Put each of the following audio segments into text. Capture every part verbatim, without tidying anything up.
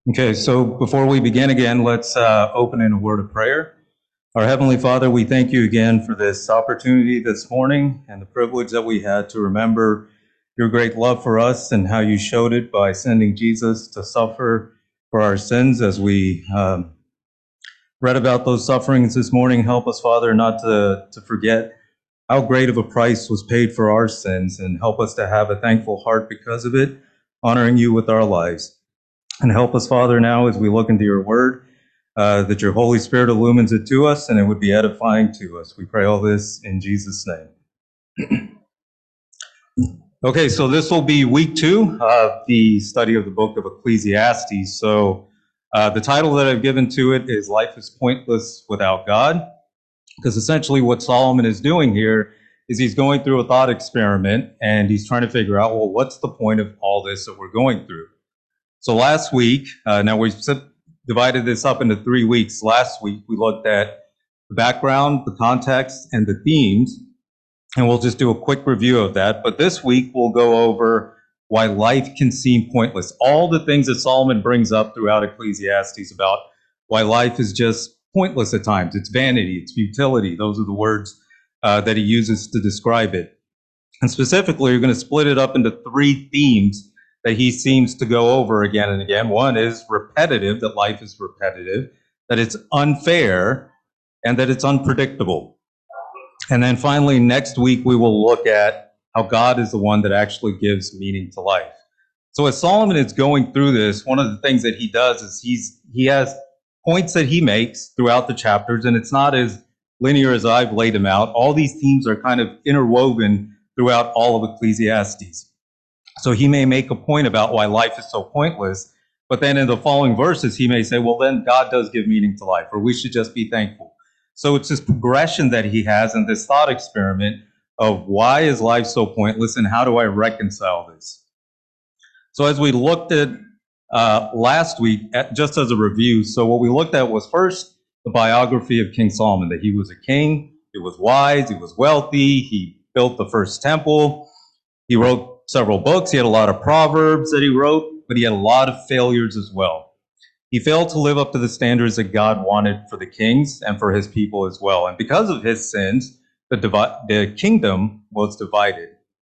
Okay, so before we begin again, let's uh, open in a word of prayer. Our Heavenly Father, we thank you again for this opportunity this morning and the privilege that we had to remember your great love for us and how you showed it by sending Jesus to suffer for our sins. As we um, read about those sufferings this morning, help us, Father, not to, to forget how great of a price was paid for our sins, and help us to have a thankful heart because of it, honoring you with our lives. And help us, Father, now as we look into your word, uh, that your Holy Spirit illumines it to us and it would be edifying to us. We pray all this in Jesus' name. Okay, so this will be week two of the study of the book of Ecclesiastes. So uh, the title that I've given to it is Life is Pointless Without God, because essentially what Solomon is doing here is he's going through a thought experiment and he's trying to figure out, well, what's the point of all this that we're going through? So last week, uh, now we've divided this up into three weeks. Last week, we looked at the background, the context, and the themes, and we'll just do a quick review of that. But this week, we'll go over why life can seem pointless. All the things that Solomon brings up throughout Ecclesiastes about why life is just pointless at times. It's vanity, it's futility. Those are the words uh, that he uses to describe it. And specifically, you're going to split it up into three themes that he seems to go over again and again. One is repetitive, that life is repetitive, that it's unfair, and that it's unpredictable. And then finally, next week, we will look at how God is the one that actually gives meaning to life. So as Solomon is going through this, one of the things that he does is he's he has points that he makes throughout the chapters, and it's not as linear as I've laid them out. All these themes are kind of interwoven throughout all of Ecclesiastes. So he may make a point about why life is so pointless, but then in the following verses, he may say, well, then God does give meaning to life, or we should just be thankful. So it's this progression that he has in this thought experiment of why is life so pointless and how do I reconcile this? So as we looked at uh, last week, at, just as a review, so what we looked at was first the biography of King Solomon, that he was a king, he was wise, he was wealthy, he built the first temple, he wrote several books, he had a lot of proverbs that he wrote, but he had a lot of failures as well. He failed to live up to the standards that God wanted for the kings and for his people as well. And because of his sins, the, divi- the kingdom was divided.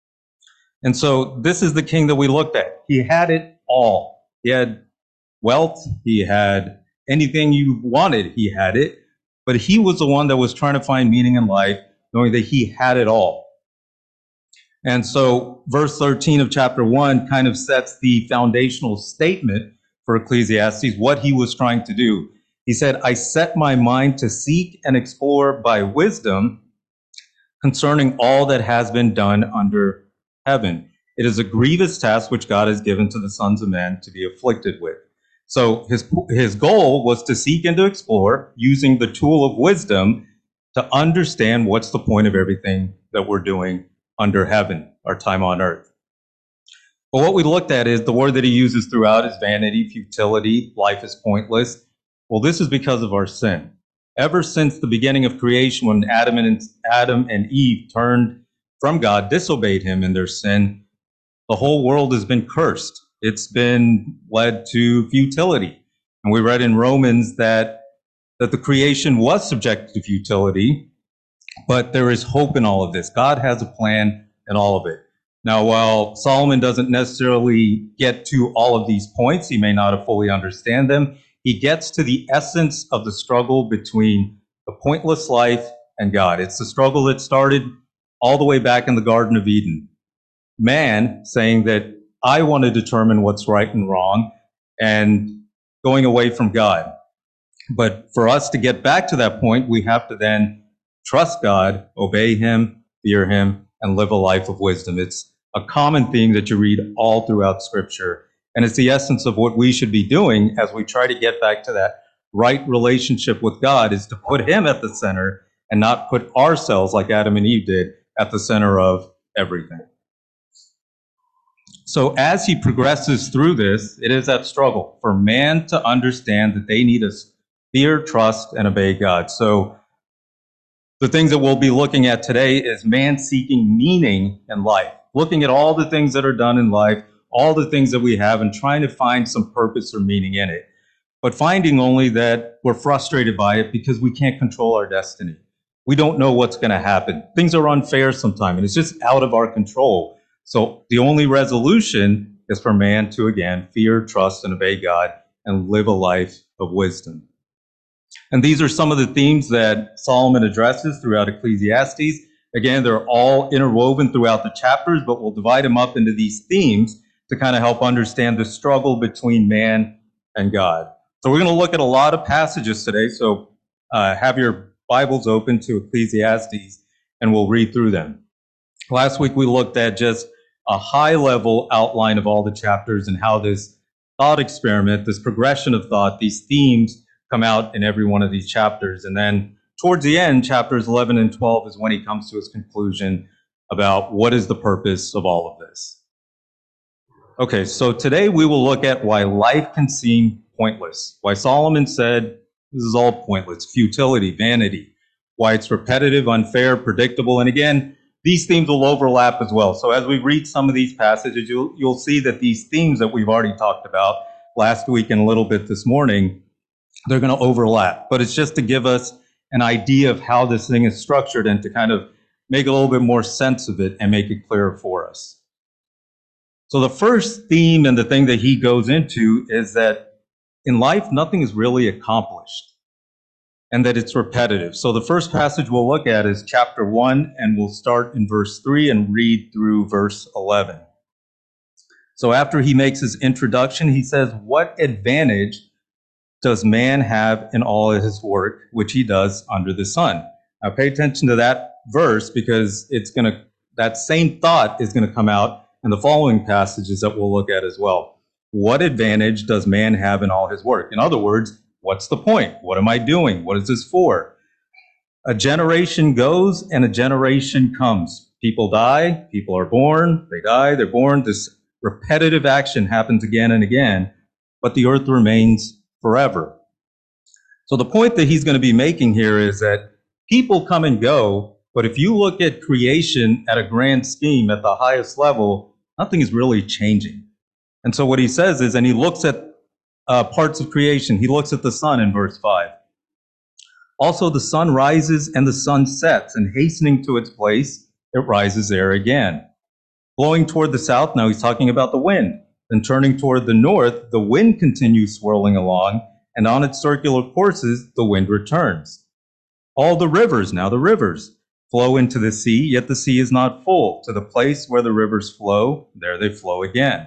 And so this is the king that we looked at. He had it all. He had wealth, he had anything you wanted, he had it. But he was the one that was trying to find meaning in life, knowing that he had it all. And so verse thirteen of chapter one kind of sets the foundational statement for Ecclesiastes, what he was trying to do. He said, I set my mind to seek and explore by wisdom concerning all that has been done under heaven. It is a grievous task which God has given to the sons of men to be afflicted with. So his, his goal was to seek and to explore using the tool of wisdom to understand what's the point of everything that we're doing under heaven, our time on earth. But what we looked at is the word that he uses throughout is vanity, futility, life is pointless. Well, this is because of our sin. Ever since the beginning of creation, when Adam and Adam and Eve turned from God, disobeyed him in their sin, the whole world has been cursed. It's been led to futility. And we read in Romans that, that the creation was subjected to futility, but there is hope in all of this. God has a plan in all of it. Now, while Solomon doesn't necessarily get to all of these points, he may not have fully understand them, he gets to the essence of the struggle between the pointless life and God. It's the struggle that started all the way back in the Garden of Eden. Man saying that I want to determine what's right and wrong and going away from God. But for us to get back to that point, we have to then trust God, obey him, fear him, and live a life of wisdom. It's a common theme that you read all throughout Scripture. And it's the essence of what we should be doing as we try to get back to that right relationship with God, is to put him at the center and not put ourselves, like Adam and Eve did, at the center of everything. So as he progresses through this, it is that struggle for man to understand that they need to fear, trust, and obey God. So the things that we'll be looking at today is man seeking meaning in life, looking at all the things that are done in life. all the things that we have and trying to find some purpose or meaning in it, but finding only that we're frustrated by it because we can't control our destiny. We don't know what's going to happen. Things are unfair sometimes, and it's just out of our control. So the only resolution is for man to, again, fear, trust, and obey God and live a life of wisdom. And these are some of the themes that Solomon addresses throughout Ecclesiastes. Again, they're all interwoven throughout the chapters, but we'll divide them up into these themes to kind of help understand the struggle between man and God. So we're going to look at a lot of passages today. So uh, have your Bibles open to Ecclesiastes, and we'll read through them. Last week we looked at just a high-level outline of all the chapters and how this thought experiment, this progression of thought, these themes come out in every one of these chapters. And then towards the end, chapters eleven and twelve is when he comes to his conclusion about what is the purpose of all of this. Okay, so today we will look at why life can seem pointless, why Solomon said this is all pointless, futility, vanity, why it's repetitive, unfair, predictable. And again, these themes will overlap as well. So as we read some of these passages, you'll, you'll see that these themes that we've already talked about last week and a little bit this morning, they're going to overlap. But it's just to give us an idea of how this thing is structured and to kind of make a little bit more sense of it and make it clearer for us. So the first theme and the thing that he goes into is that in life, nothing is really accomplished and that it's repetitive. So the first passage we'll look at is chapter one, and we'll start in verse three and read through verse eleven. So after he makes his introduction, he says, "What advantage does man have in all of his work, which he does under the sun?" Now pay attention to that verse because it's going to, that same thought is going to come out in the following passages that we'll look at as well. What advantage does man have in all his work? In other words, what's the point? What am I doing? What is this for? A generation goes and a generation comes. People die, people are born, they die, they're born. This repetitive action happens again and again, but the earth remains forever. So the point that he's going to be making here is that people come and go, but if you look at creation at a grand scheme at the highest level, nothing is really changing. And so what he says is, and he looks at uh, parts of creation, he looks at the sun in verse five. Also the sun rises and the sun sets, and hastening to its place, it rises there again. Blowing toward the south, now he's talking about the wind. Then turning toward the north, the wind continues swirling along, and on its circular courses, the wind returns. All the rivers, now the rivers, flow into the sea, yet the sea is not full. To the place where the rivers flow, there they flow again.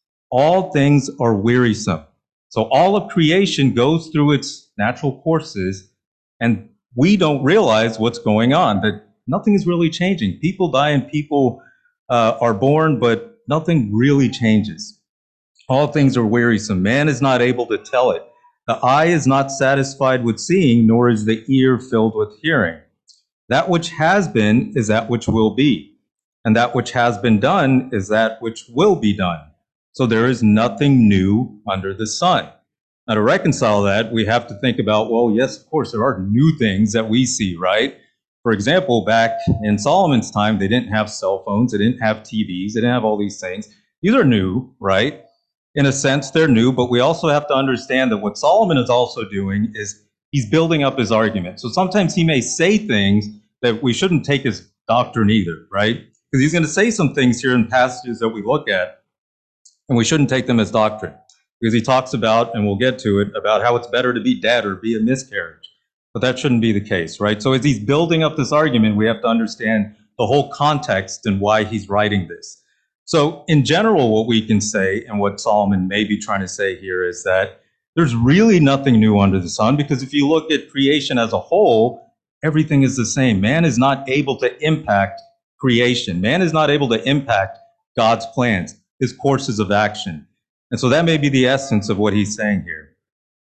All things are wearisome. So all of creation goes through its natural courses, and we don't realize what's going on, that nothing is really changing. People die and people uh, are born, but nothing really changes. All things are wearisome. Man is not able to tell it. The eye is not satisfied with seeing, nor is the ear filled with hearing. That which has been is that which will be, and that which has been done is that which will be done. So there is nothing new under the sun. Now to reconcile that, we have to think about, well, yes, of course, there are new things that we see, right? For example, back in Solomon's time, they didn't have cell phones, they didn't have T Vs, they didn't have all these things. These are new, right? In a sense, they're new, but we also have to understand that what Solomon is also doing is he's building up his argument. So sometimes he may say things that we shouldn't take as doctrine either, right? Because he's going to say some things here in passages that we look at, and we shouldn't take them as doctrine. Because he talks about, and we'll get to it, about how it's better to be dead or be a miscarriage. But that shouldn't be the case, right? So as he's building up this argument, we have to understand the whole context and why he's writing this. So in general, what we can say, and what Solomon may be trying to say here, is that there's really nothing new under the sun, because if you look at creation as a whole, everything is the same. Man is not able to impact creation. Man is not able to impact God's plans, his courses of action. And so that may be the essence of what he's saying here.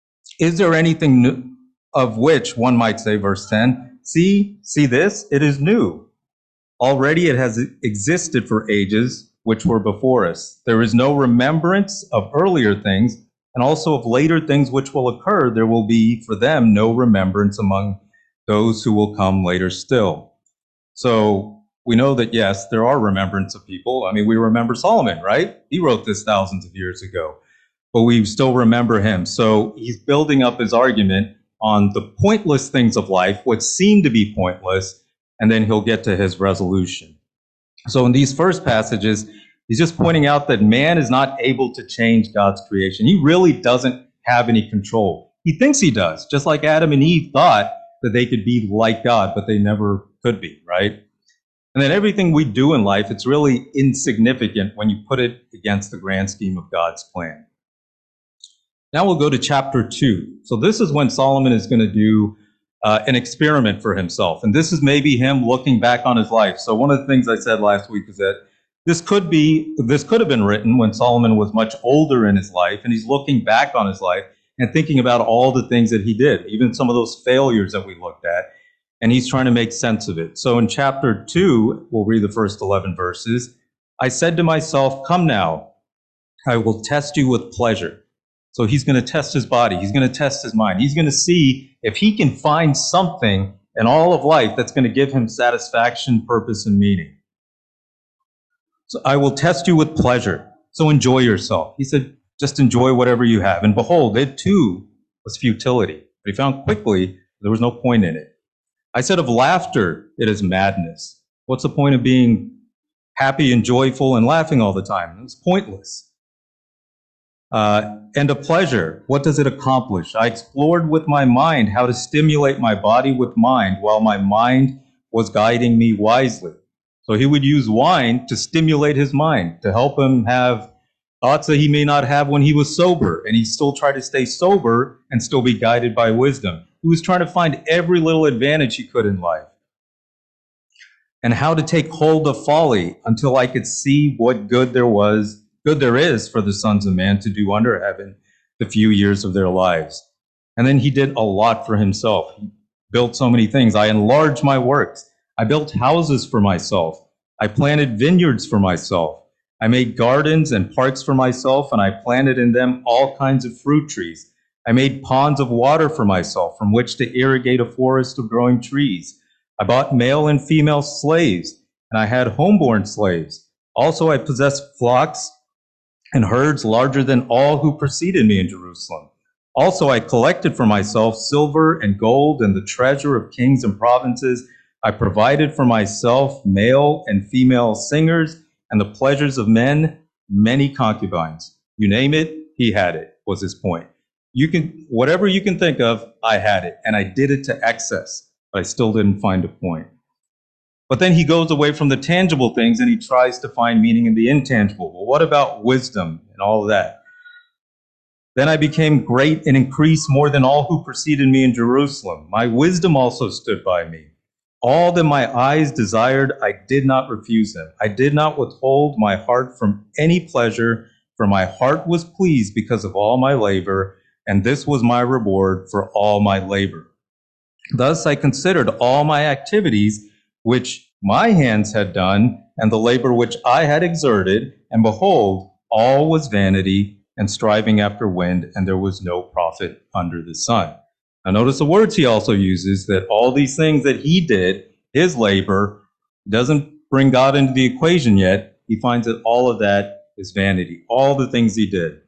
Is there anything new, of which one might say, verse ten, see, see this, it is new. Already it has existed for ages which were before us. There is no remembrance of earlier things, and also of later things which will occur. There will be for them no remembrance among those who will come later still. So we know that, yes, there are remembrance of people. I mean, we remember Solomon, right? He wrote this thousands of years ago, but we still remember him. So he's building up his argument on the pointless things of life, what seem to be pointless, and then he'll get to his resolution. So in these first passages, he's just pointing out that man is not able to change God's creation. He really doesn't have any control. He thinks he does, just like Adam and Eve thought that they could be like God, but they never could be, right? And then everything we do in life, it's really insignificant when you put it against the grand scheme of God's plan. Now we'll go to chapter two. So this is when Solomon is going to do uh, an experiment for himself. And this is maybe him looking back on his life. So one of the things I said last week is that this could be, this could have been written when Solomon was much older in his life, and he's looking back on his life and thinking about all the things that he did, even some of those failures that we looked at, and he's trying to make sense of it. So in chapter two, we'll read the first eleven verses. I said to myself, come now, I will test you with pleasure. So he's going to test his body. He's going to test his mind. He's going to see if he can find something in all of life that's going to give him satisfaction, purpose, and meaning. So I will test you with pleasure. So enjoy yourself. He said, just enjoy whatever you have. And behold, it too was futility. But he found quickly there was no point in it. I said of laughter, it is madness. What's the point of being happy and joyful and laughing all the time? It's pointless. Uh, and of pleasure, what does it accomplish? I explored with my mind how to stimulate my body with mind while my mind was guiding me wisely. So he would use wine to stimulate his mind, to help him have thoughts that he may not have when he was sober, and he still tried to stay sober and still be guided by wisdom. He was trying to find every little advantage he could in life. And how to take hold of folly until I could see what good there was, good there is for the sons of man to do under heaven the few years of their lives. And then he did a lot for himself. He built so many things. I enlarged my works. I built houses for myself. I planted vineyards for myself. I made gardens and parks for myself, and I planted in them all kinds of fruit trees. I made ponds of water for myself from which to irrigate a forest of growing trees. I bought male and female slaves, and I had homeborn slaves. Also, I possessed flocks and herds larger than all who preceded me in Jerusalem. Also, I collected for myself silver and gold and the treasure of kings and provinces. I provided for myself male and female singers and the pleasures of men, many concubines. You name it, he had it, was his point. You can, whatever you can think of, I had it, and I did it to excess, but I still didn't find a point. But then he goes away from the tangible things and he tries to find meaning in the intangible. Well, what about wisdom and all of that? Then I became great and increased more than all who preceded me in Jerusalem. My wisdom also stood by me. All that my eyes desired, I did not refuse them. I did not withhold my heart from any pleasure, for my heart was pleased because of all my labor, and this was my reward for all my labor. Thus I considered all my activities which my hands had done, and the labor which I had exerted, and behold, all was vanity and striving after wind, and there was no profit under the sun. Now notice the words he also uses, that all these things that he did, his labor, doesn't bring God into the equation yet. He finds that all of that is vanity, all the things he did.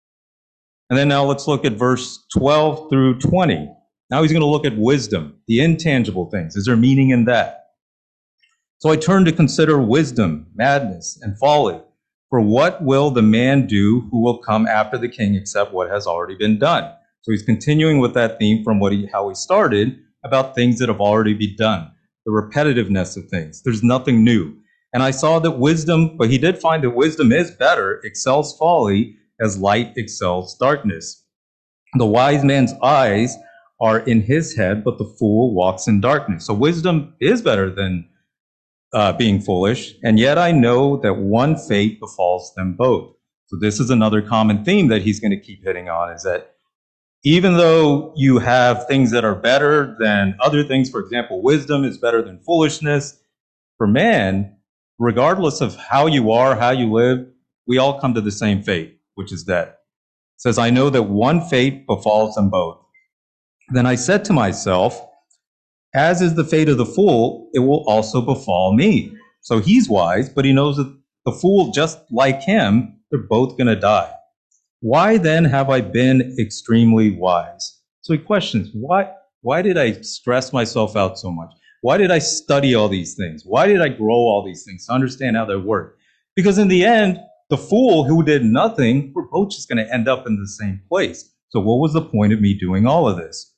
And then now let's look at verse twelve through twenty. Now he's going to look at wisdom, the intangible things. Is there meaning in that? So I turned to consider wisdom, madness, and folly. For what will the man do who will come after the king except what has already been done? So he's continuing with that theme from what he, how he started, about things that have already been done, the repetitiveness of things. There's nothing new. And I saw that wisdom, but he did find that wisdom is better, excels folly, as light excels darkness. The wise man's eyes are in his head, but the fool walks in darkness. So wisdom is better than uh, being foolish, and yet I know that one fate befalls them both. So this is another common theme that he's going to keep hitting on, is that even though you have things that are better than other things, for example, wisdom is better than foolishness, for man, regardless of how you are, how you live, we all come to the same fate, which is death. It says, I know that one fate befalls them both. Then I said to myself, as is the fate of the fool, it will also befall me. So he's wise, but he knows that the fool, just like him, they're both going to die. Why then have I been extremely wise? So he questions, why, why did I stress myself out so much? Why did I study all these things? Why did I grow all these things to understand how they work? Because in the end, the fool who did nothing, we're both just going to end up in the same place. So what was the point of me doing all of this?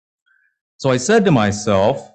So I said to myself,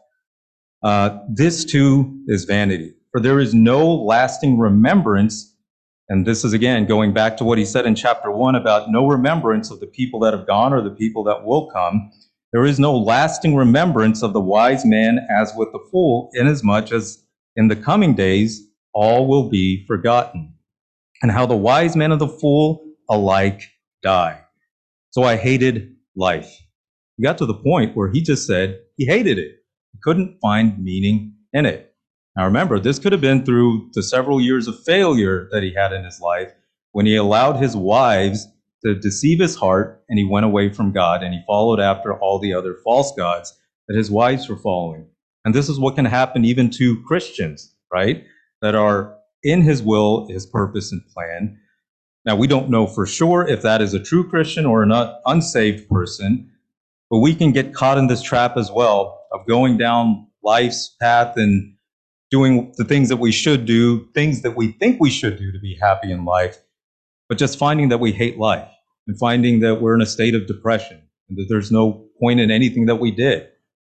uh, this too is vanity, for there is no lasting remembrance. And this is, again, going back to what he said in chapter one about no remembrance of the people that have gone or the people that will come. There is no lasting remembrance of the wise man as with the fool, inasmuch as in the coming days all will be forgotten, and how the wise man and the fool alike die. So I hated life. He got to the point where he just said he hated it. He couldn't find meaning in it. Now remember, this could have been through the several years of failure that he had in his life when he allowed his wives to deceive his heart, and he went away from God and he followed after all the other false gods that his wives were following. And this is what can happen even to Christians, right? That are in his will, his purpose and plan. Now, we don't know for sure if that is a true Christian or an unsaved person, but we can get caught in this trap as well of going down life's path and doing the things that we should do, things that we think we should do to be happy in life, but just finding that we hate life and finding that we're in a state of depression and that there's no point in anything that we did.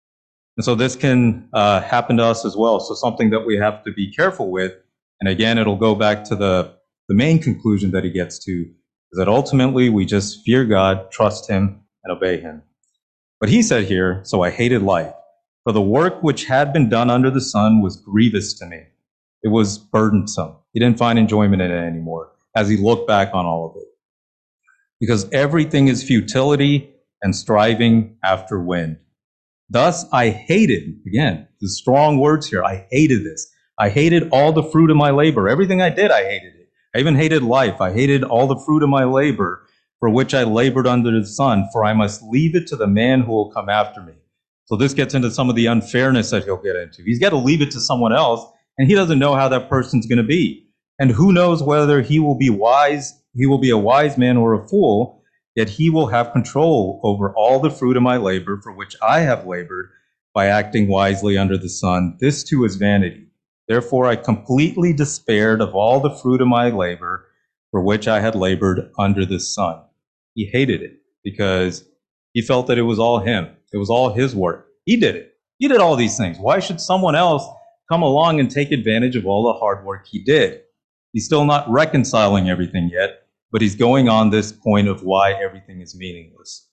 And so this can uh, happen to us as well. So something that we have to be careful with. And again, it'll go back to the, the main conclusion that he gets to, is that ultimately we just fear God, trust him, and obey him. But he said here, so I hated life, for the work which had been done under the sun was grievous to me. It was burdensome. He didn't find enjoyment in it anymore as he looked back on all of it. Because everything is futility and striving after wind. Thus I hated, again, the strong words here, I hated this. I hated all the fruit of my labor. Everything I did, I hated it. I even hated life. I hated all the fruit of my labor, for which I labored under the sun, for I must leave it to the man who will come after me. So this gets into some of the unfairness that he'll get into. He's got to leave it to someone else, and he doesn't know how that person's going to be. And who knows whether he will be wise, he will be a wise man or a fool, yet he will have control over all the fruit of my labor, for which I have labored by acting wisely under the sun. This too is vanity. Therefore I completely despaired of all the fruit of my labor, for which I had labored under the sun. He hated it because he felt that it was all him. It was all his work. He did it. He did all these things. Why should someone else come along and take advantage of all the hard work he did? He's still not reconciling everything yet, but he's going on this point of why everything is meaningless.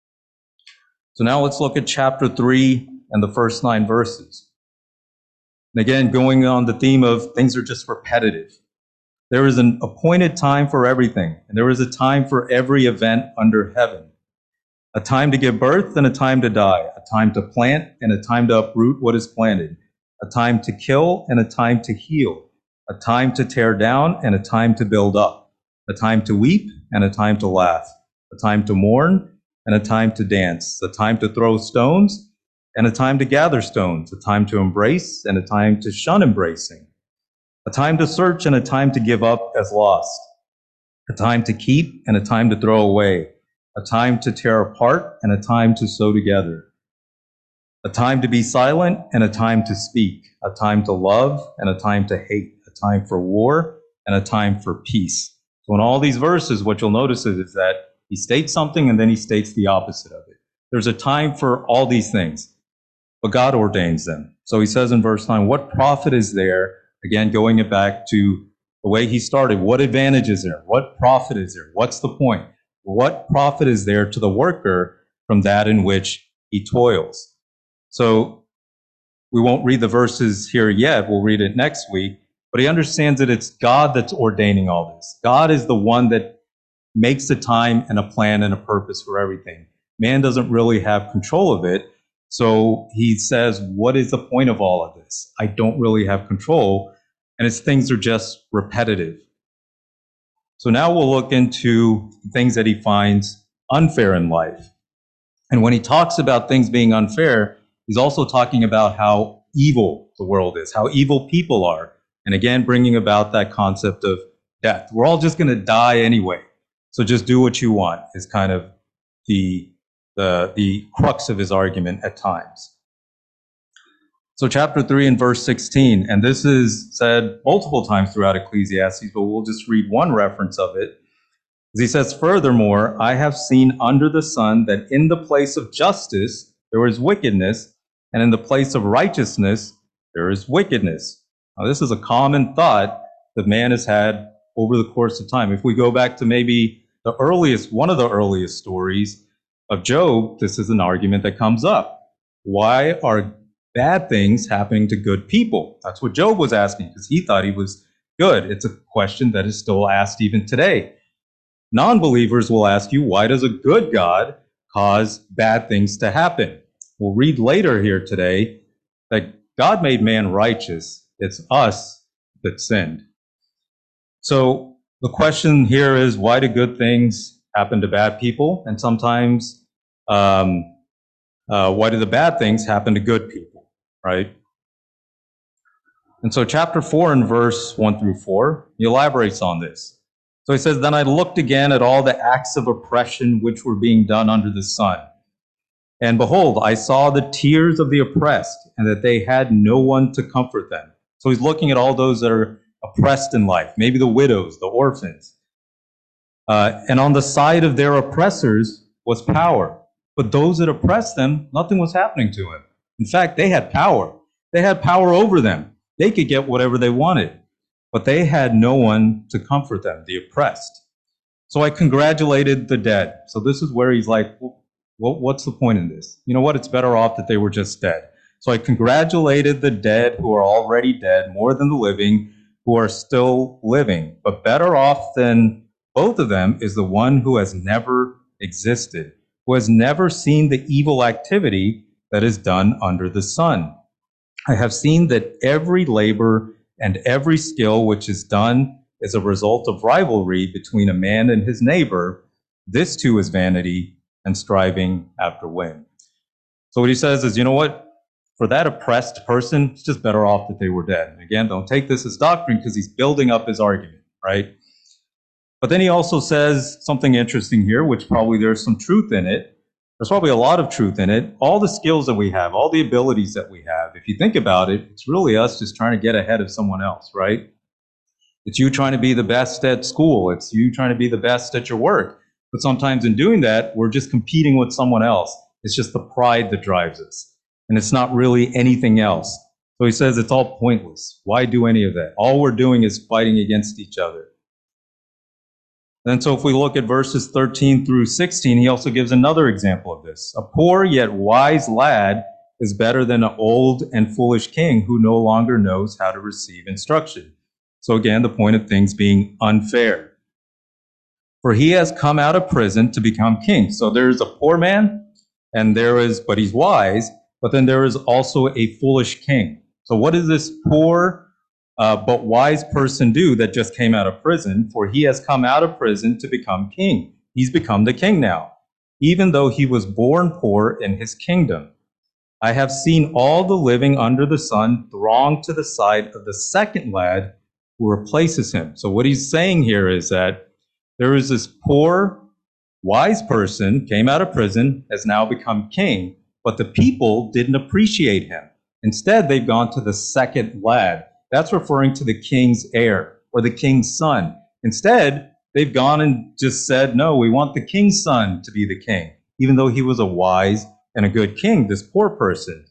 So now let's look at chapter three and the first nine verses. And again, going on the theme of things are just repetitive. There is an appointed time for everything, and there is a time for every event under heaven. A time to give birth and a time to die, a time to plant and a time to uproot what is planted, a time to kill and a time to heal, a time to tear down and a time to build up, a time to weep and a time to laugh, a time to mourn and a time to dance, a time to throw stones and a time to gather stones, a time to embrace and a time to shun embracing, a time to search and a time to give up as lost, a time to keep and a time to throw away, a time to tear apart and a time to sew together, a time to be silent and a time to speak, a time to love and a time to hate, a time for war and a time for peace. So in all these verses, what you'll notice is, is that he states something and then he states the opposite of it. There's a time for all these things, but God ordains them. So he says in verse nine, what profit is there? Again, going it back to the way he started. What advantage is there? What profit is there? What's the point? What profit is there to the worker from that in which he toils? So we won't read the verses here yet. We'll read it next week. But he understands that it's God that's ordaining all this. God is the one that makes a time and a plan and a purpose for everything. Man doesn't really have control of it. So he says, what is the point of all of this? I don't really have control. And it's things are just repetitive. So now we'll look into things that he finds unfair in life. And when he talks about things being unfair, he's also talking about how evil the world is, how evil people are. And again, bringing about that concept of death. We're all just going to die anyway. So just do what you want is kind of the, the, the crux of his argument at times. So chapter three and verse sixteen, and this is said multiple times throughout Ecclesiastes, but we'll just read one reference of it. He says, furthermore, I have seen under the sun that in the place of justice there is wickedness, and in the place of righteousness there is wickedness. Now this is a common thought that man has had over the course of time. If we go back to maybe the earliest, one of the earliest stories of Job, this is an argument that comes up. Why are bad things happening to good people? That's what Job was asking, because he thought he was good. It's a question that is still asked even today. Non-believers will ask you, why does a good God cause bad things to happen? We'll read later here today that God made man righteous. It's us that sinned. So the question here is, why do good things happen to bad people? And sometimes, um, uh, why do the bad things happen to good people? Right? And so chapter four and verse one through four, he elaborates on this. So he says, then I looked again at all the acts of oppression which were being done under the sun. And behold, I saw the tears of the oppressed, and that they had no one to comfort them. So he's looking at all those that are oppressed in life, maybe the widows, the orphans. Uh, and on the side of their oppressors was power. But those that oppressed them, nothing was happening to them. In fact, they had power. They had power over them. They could get whatever they wanted, but they had no one to comfort them, the oppressed. So I congratulated the dead. So this is where he's like, well, what's the point in this? You know what? It's better off that they were just dead. So I congratulated the dead who are already dead more than the living who are still living. But better off than both of them is the one who has never existed, who has never seen the evil activity that is done under the sun. I have seen that every labor and every skill which is done is a result of rivalry between a man and his neighbor. This too is vanity and striving after wind. So what he says is, you know what? For that oppressed person, it's just better off that they were dead. And again, don't take this as doctrine because he's building up his argument, right? But then he also says something interesting here, which probably there's some truth in it. There's probably a lot of truth in it. All the skills that we have, all the abilities that we have, if you think about it, it's really us just trying to get ahead of someone else, right? It's you trying to be the best at school. It's you trying to be the best at your work. But sometimes in doing that, we're just competing with someone else. It's just the pride that drives us. And it's not really anything else. So he says it's all pointless. Why do any of that? All we're doing is fighting against each other. And so if we look at verses thirteen through sixteen, he also gives another example of this. A poor yet wise lad is better than an old and foolish king who no longer knows how to receive instruction. So again, the point of things being unfair. For he has come out of prison to become king. So there's a poor man, and there is, but he's wise, but then there is also a foolish king. So what does this poor Uh, but wise person do that just came out of prison? For he has come out of prison to become king. He's become the king now, even though he was born poor in his kingdom. I have seen all the living under the sun throng to the side of the second lad who replaces him. So what he's saying here is that there is this poor, wise person, came out of prison, has now become king, but the people didn't appreciate him. Instead, they've gone to the second lad. That's referring to the king's heir or the king's son. Instead, they've gone and just said, no, we want the king's son to be the king, even though he was a wise and a good king, this poor person.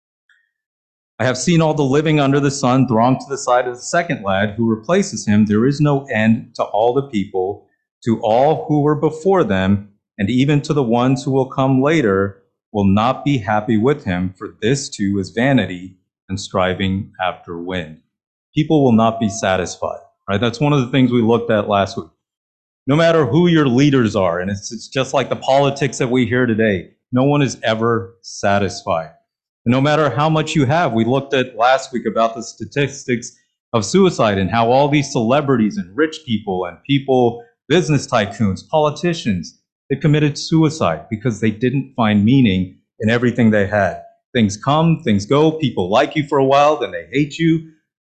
I have seen all the living under the sun throng to the side of the second lad who replaces him. There is no end to all the people, to all who were before them, and even to the ones who will come later will not be happy with him, for this too is vanity and striving after wind. People will not be satisfied, right? That's one of the things we looked at last week. No matter who your leaders are, and it's, it's just like the politics that we hear today, no one is ever satisfied. And no matter how much you have, we looked at last week about the statistics of suicide and how all these celebrities and rich people and people, business tycoons, politicians, they committed suicide because they didn't find meaning in everything they had. Things come, things go, people like you for a while, then they hate you.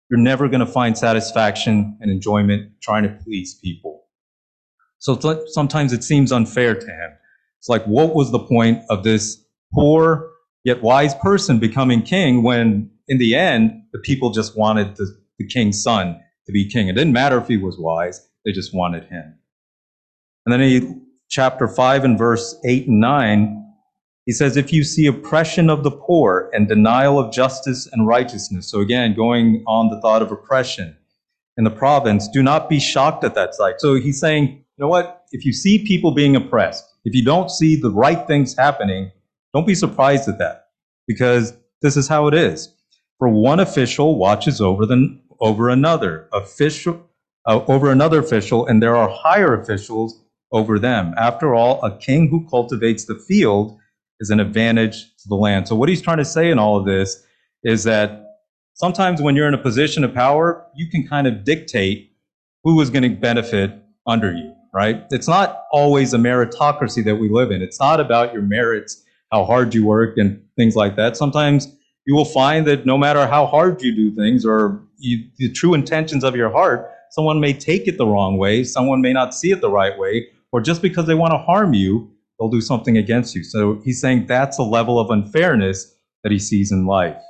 you're never going to find satisfaction and enjoyment trying to please people. So it's like, sometimes it seems unfair to him. It's like, what was the point of this poor yet wise person becoming king when in the end, the people just wanted the, the king's son to be king? It didn't matter if he was wise. They just wanted him. And then he, chapter five and verse eight and nine, he says, if you see oppression of the poor and denial of justice and righteousness. So again, going on the thought of oppression in the province, do not be shocked at that sight. So he's saying, you know what? If you see people being oppressed, if you don't see the right things happening, don't be surprised at that, because this is how it is. For one official watches over the, over another official, uh, over another official, and there are higher officials over them. After all, a king who cultivates the field is an advantage to the land. So what he's trying to say in all of this is that sometimes when you're in a position of power, you can kind of dictate who is going to benefit under you, right? It's not always a meritocracy that we live in. It's not about your merits, how hard you work and things like that. Sometimes you will find that no matter how hard you do things or you, the true intentions of your heart, someone may take it the wrong way, someone may not see it the right way, or just because they want to harm you, they'll do something against you. So he's saying that's a level of unfairness that he sees in life.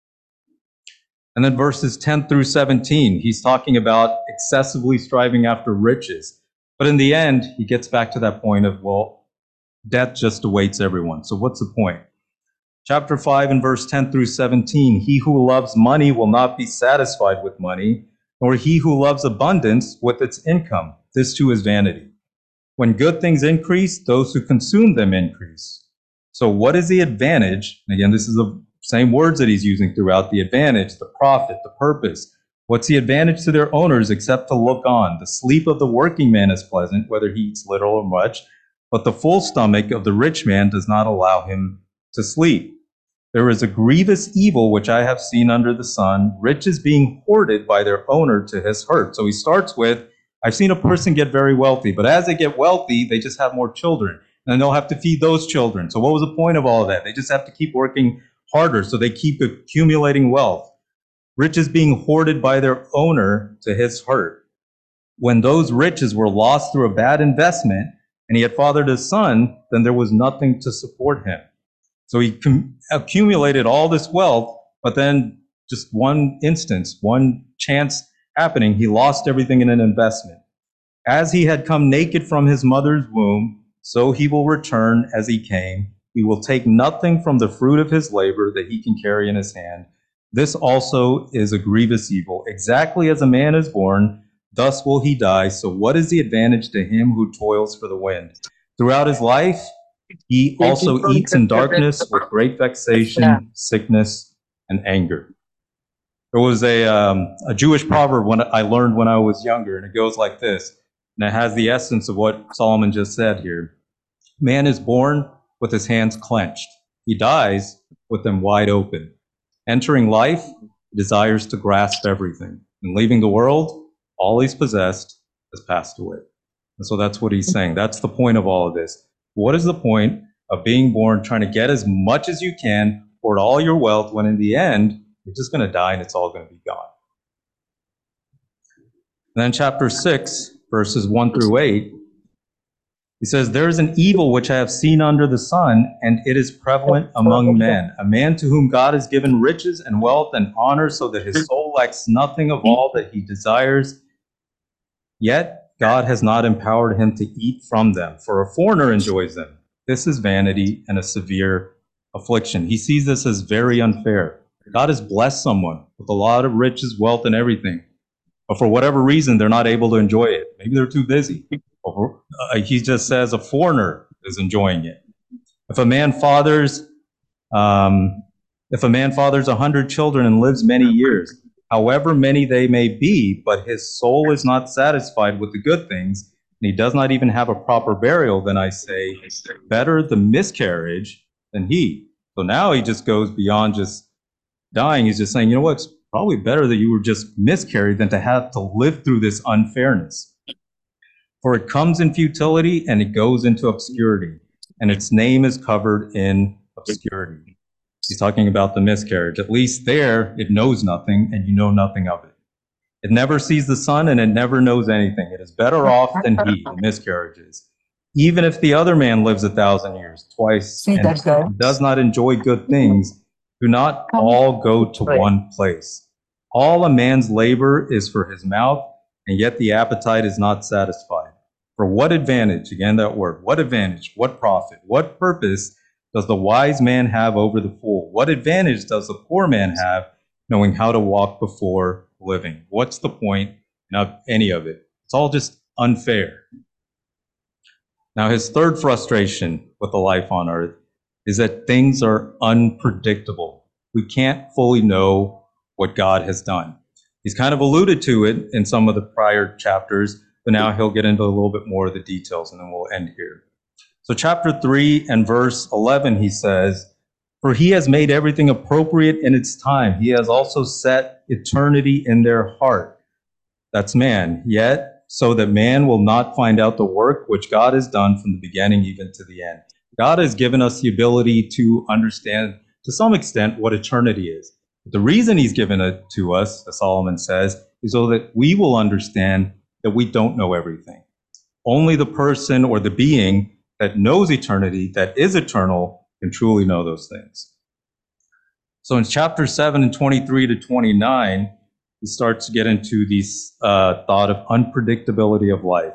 And then verses ten through seventeen, he's talking about excessively striving after riches. But in the end, he gets back to that point of, well, death just awaits everyone. So what's the point? Chapter five and verse ten through seventeen, he who loves money will not be satisfied with money, nor he who loves abundance with its income. This too is vanity. When good things increase, those who consume them increase. So what is the advantage? And again, this is the same words that he's using throughout: the advantage, the profit, the purpose. What's the advantage to their owners except to look on? The sleep of the working man is pleasant, whether he eats little or much, but the full stomach of the rich man does not allow him to sleep. There is a grievous evil which I have seen under the sun, riches being hoarded by their owner to his hurt. So he starts with, I've seen a person get very wealthy, but as they get wealthy, they just have more children, and they'll have to feed those children. So what was the point of all of that? They just have to keep working harder, so they keep accumulating wealth. Riches being hoarded by their owner to his hurt. When those riches were lost through a bad investment, and he had fathered his son, then there was nothing to support him. So he com- accumulated all this wealth, but then just one instance, one chance happening, he lost everything in an investment. As he had come naked from his mother's womb, so he will return as he came. He will take nothing from the fruit of his labor that he can carry in his hand. This also is a grievous evil. Exactly as a man is born, thus will he die. So what is the advantage to him who toils for the wind? Throughout his life, he also eats in darkness with great vexation, sickness, and anger. There was a, um, a Jewish proverb when I learned when I was younger, and it goes like this, and it has the essence of what Solomon just said here. Man is born with his hands clenched. He dies with them wide open. Entering life, he desires to grasp everything. And leaving the world, all he's possessed has passed away. And so that's what he's saying. That's the point of all of this. What is the point of being born, trying to get as much as you can, hoard all your wealth, when in the end, you're just going to die and it's all going to be gone? And then chapter six, verses one through eight, he says, there is an evil which I have seen under the sun, and it is prevalent among men. A man to whom God has given riches and wealth and honor, so that his soul lacks nothing of all that he desires. Yet God has not empowered him to eat from them, for a foreigner enjoys them. This is vanity and a severe affliction. He sees this as very unfair. God has blessed someone with a lot of riches, wealth, and everything, but for whatever reason, they're not able to enjoy it. Maybe they're too busy. Or, uh, he just says a foreigner is enjoying it. If a man fathers, um, if a man fathers a hundred children and lives many years, however many they may be, but his soul is not satisfied with the good things, and he does not even have a proper burial, then I say, better the miscarriage than he. So now he just goes beyond just dying. He's just saying, you know what, it's probably better that you were just miscarried than to have to live through this unfairness. For it comes in futility and it goes into obscurity, and its name is covered in obscurity. He's talking about the miscarriage. At least there, it knows nothing and you know nothing of it. It never sees the sun and it never knows anything. It is better off than he, the miscarriages. Even if the other man lives a thousand years, twice, See and that guy? does not enjoy good things, do not all go to one place. All a man's labor is for his mouth, and yet the appetite is not satisfied. For what advantage, again that word, what advantage, what profit, what purpose does the wise man have over the fool? What advantage does the poor man have knowing how to walk before living? What's the point of any of it? It's all just unfair. Now, his third frustration with the life on earth is that things are unpredictable. We can't fully know what God has done. He's kind of alluded to it in some of the prior chapters, but now he'll get into a little bit more of the details, and then we'll end here. So chapter three and verse eleven, he says, "For he has made everything appropriate in its time. He has also set eternity in their heart." That's man. Yet, so that man will not find out the work which God has done from the beginning even to the end. God has given us the ability to understand, to some extent, what eternity is. But the reason he's given it to us, as Solomon says, is so that we will understand that we don't know everything. Only the person or the being that knows eternity, that is eternal, can truly know those things. So in chapter seven and twenty-three to twenty-nine, he starts to get into this uh, thought of unpredictability of life.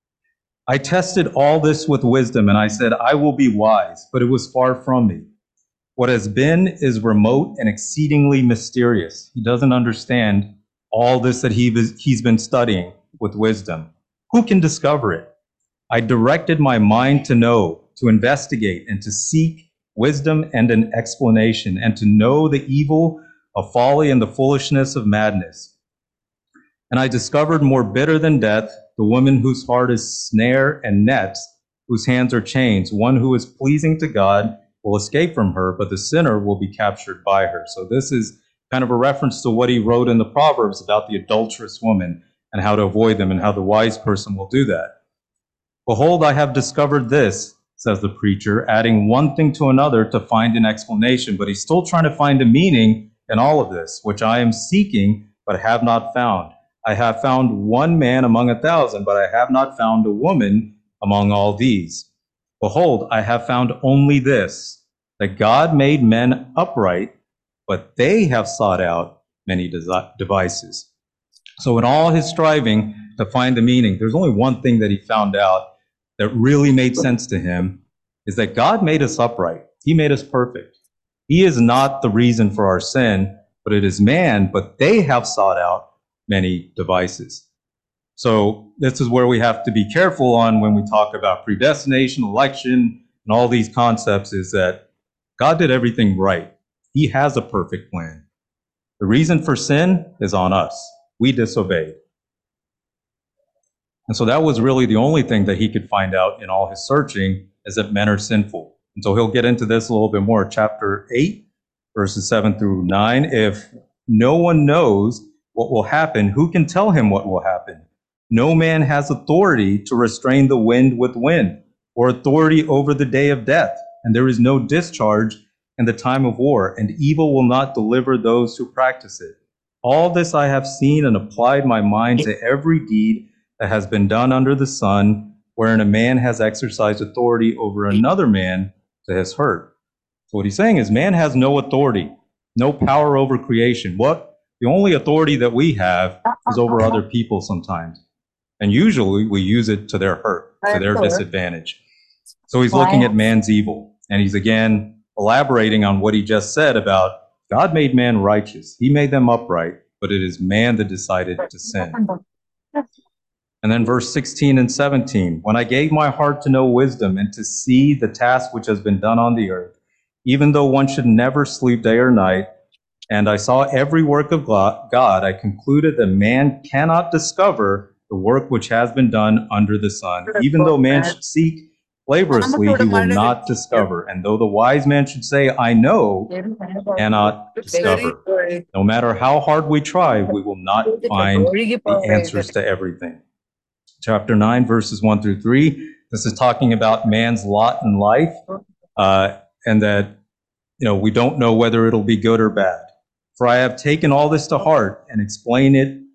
"I tested all this with wisdom, and I said, I will be wise, but it was far from me. What has been is remote and exceedingly mysterious." He doesn't understand all this that he was, he's been studying with wisdom. "Who can discover it? I directed my mind to know, to investigate, and to seek wisdom and an explanation, and to know the evil of folly and the foolishness of madness. And I discovered more bitter than death, the woman whose heart is snare and nets, whose hands are chains. One who is pleasing to God will escape from her, but the sinner will be captured by her." So this is kind of a reference to what he wrote in the Proverbs about the adulterous woman and how to avoid them and how the wise person will do that. "Behold, I have discovered this," says the preacher, adding one thing to another to find an explanation. But he's still trying to find a meaning in all of this, "which I am seeking, but have not found. I have found one man among a thousand, but I have not found a woman among all these. Behold, I have found only this, that God made men upright, but they have sought out many devices." So in all his striving to find the meaning, there's only one thing that he found out that really made sense to him, is that God made us upright. He made us perfect. He is not the reason for our sin, but it is man, but they have sought out many devices. So this is where we have to be careful on when we talk about predestination, election, and all these concepts, is that God did everything right. He has a perfect plan. The reason for sin is on us. We disobeyed. And so that was really the only thing that he could find out in all his searching, is that men are sinful. And so he'll get into this a little bit more. Chapter eight, verses seven through nine. "If no one knows what will happen, who can tell him what will happen? No man has authority to restrain the wind with wind, or authority over the day of death. And there is no discharge in the time of war, and evil will not deliver those who practice it. All this I have seen and applied my mind to every deed that has been done under the sun, wherein a man has exercised authority over another man to his hurt." So what he's saying is man has no authority, no power over creation. What the only authority that we have is over other people sometimes. And usually we use it to their hurt, to their disadvantage. So he's looking at man's evil, and he's again elaborating on what he just said about God made man righteous. He made them upright, but it is man that decided to sin. And then verse sixteen and seventeen, "When I gave my heart to know wisdom and to see the task which has been done on the earth, even though one should never sleep day or night, and I saw every work of God, I concluded that man cannot discover the work which has been done under the sun. Even though man should seek laboriously, he will not discover. And though the wise man should say, I know, cannot discover. No matter how hard we try, we will not find the answers to everything." Chapter nine, verses one through three. This is talking about man's lot in life, uh, and that, you know, we don't know whether it'll be good or bad. "For I have taken all this to heart and explain it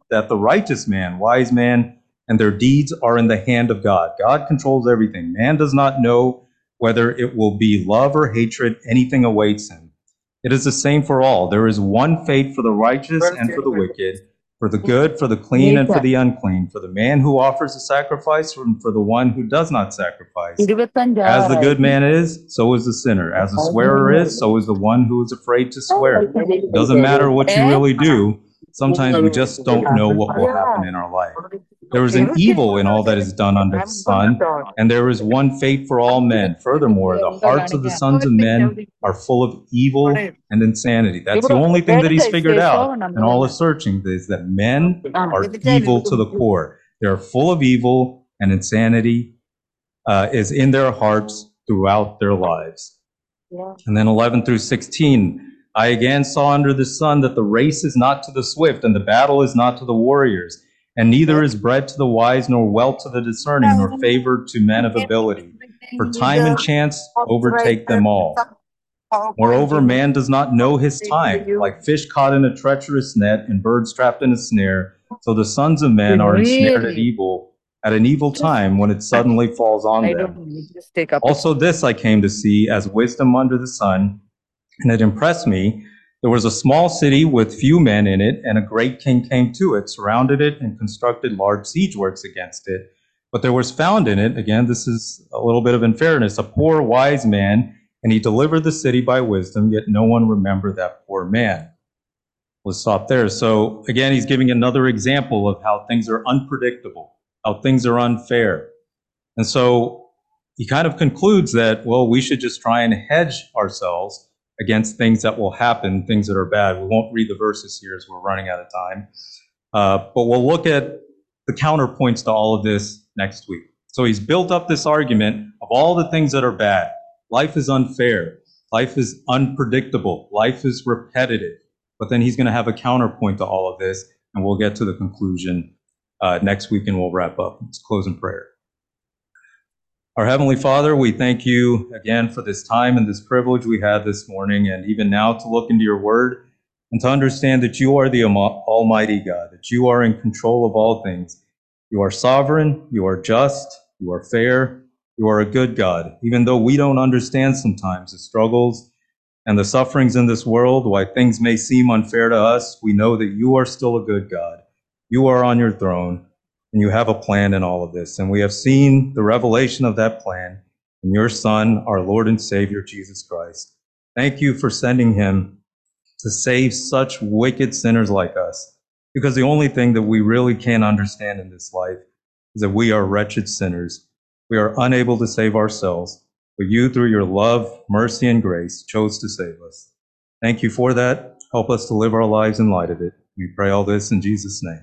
that the righteous man, wise man, and their deeds are in the hand of God. God controls everything. Man does not know whether it will be love or hatred, anything awaits him. It is the same for all. There is one fate for the righteous and for the wicked, for the good, for the clean, and for the unclean, for the man who offers a sacrifice, and for the one who does not sacrifice. As the good man is, so is the sinner. As the swearer is, so is the one who is afraid to swear. It doesn't matter what you really do. Sometimes we just don't know what will happen in our life. There is an evil in all that is done under the sun, and there is one fate for all men. Furthermore, the hearts of the sons of men are full of evil and insanity. That's the only thing that he's figured out in all his searching, is that men are evil to the core. They're full of evil, and insanity uh, is in their hearts throughout their lives. And then eleven through sixteen, I again saw under the sun that the race is not to the swift, and the battle is not to the warriors, and neither is bread to the wise, nor wealth to the discerning, nor favor to men of ability. For time and chance overtake them all. Moreover, man does not know his time. Like fish caught in a treacherous net and birds trapped in a snare, so the sons of men are ensnared at evil, at an evil time when it suddenly falls on them. Also this I came to see as wisdom under the sun, and it impressed me. There was a small city with few men in it, and a great king came to it, surrounded it, and constructed large siege works against it. But there was found in it, again, this is a little bit of unfairness, a poor wise man, and he delivered the city by wisdom, yet no one remembered that poor man. We'll stop there. So again, he's giving another example of how things are unpredictable, how things are unfair. And so he kind of concludes that, well, we should just try and hedge ourselves against things that will happen, things that are bad. We won't read the verses here as we're running out of time. Uh, but we'll look at the counterpoints to all of this next week. So he's built up this argument of all the things that are bad. Life is unfair. Life is unpredictable. Life is repetitive. But then he's going to have a counterpoint to all of this, and we'll get to the conclusion uh, next week, and we'll wrap up. Let's close in prayer. Our Heavenly Father, we thank you again for this time and this privilege we had this morning, and even now to look into your word and to understand that you are the Almighty God, that you are in control of all things. You are sovereign, you are just, you are fair, you are a good God. Even though we don't understand sometimes the struggles and the sufferings in this world, why things may seem unfair to us, we know that you are still a good God. You are on your throne, and you have a plan in all of this. And we have seen the revelation of that plan in your Son, our Lord and Savior, Jesus Christ. Thank you for sending him to save such wicked sinners like us. Because the only thing that we really can't understand in this life is that we are wretched sinners. We are unable to save ourselves, but you, through your love, mercy, and grace, chose to save us. Thank you for that. Help us to live our lives in light of it. We pray all this in Jesus' name.